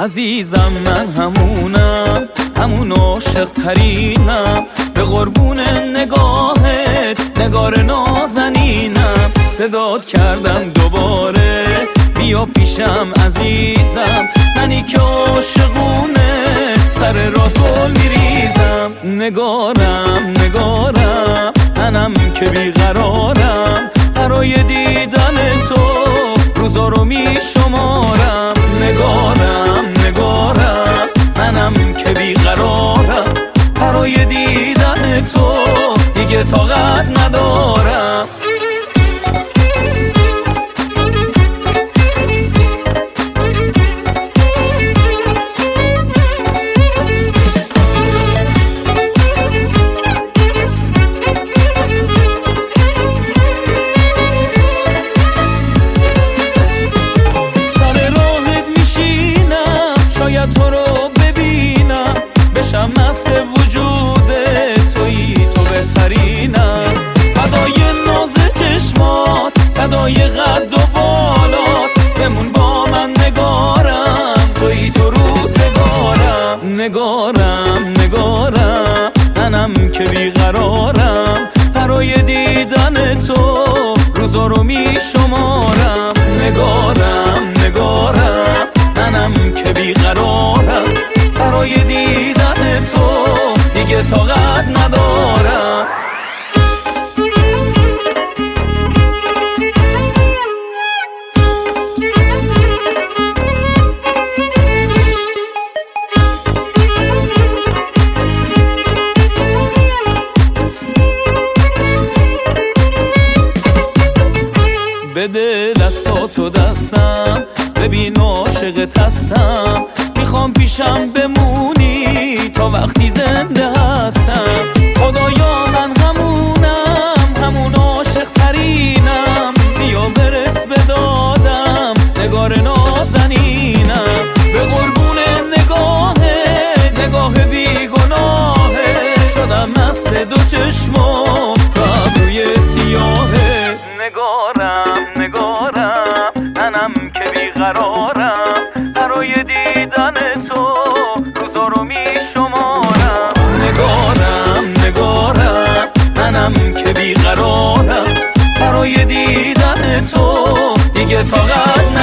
عزیزم من همون عاشق ترینم، به قربون نگاهت نگار نازنینم. صدات کردم دوباره بیا پیشم عزیزم، منی که عاشقونه سر راه گل میریزم. نگارم منم که بیقرارم، برای دیدن تو روزا رو میشمارم. نگارم منم که بیقرارم، برای دیدن تو دیگه طاقت ندارم. تو رو ببینم بشم مست وجود تویی، تو بهترینم. فدای ناز چشمات، فدای قد و بالات، بمون با من نگارم، تویی تو روزگارم. نگارم منم که بیقرارم، برای دیدن تو روزا رو میشمارم. نگارم منم که بیقرارم، برای دیدن تو دیگه طاقت ندارم. بده دستاتو دستم، ببین عاشقت هستم، میخوام پیشم بمونی تا وقتی زنده هستم. خدایا من همون عاشق ترینم، بیا برس به دادم نگار نازنینم. به قربون نگاه بیگناهه، شدم مست دو چشمو روی سیاهه. نگارم منم که بیقرارم، برای دیدن تو روزا رو میشمارم. نگارم منم که بیقرارم، برای دیدن تو دیگه طاقت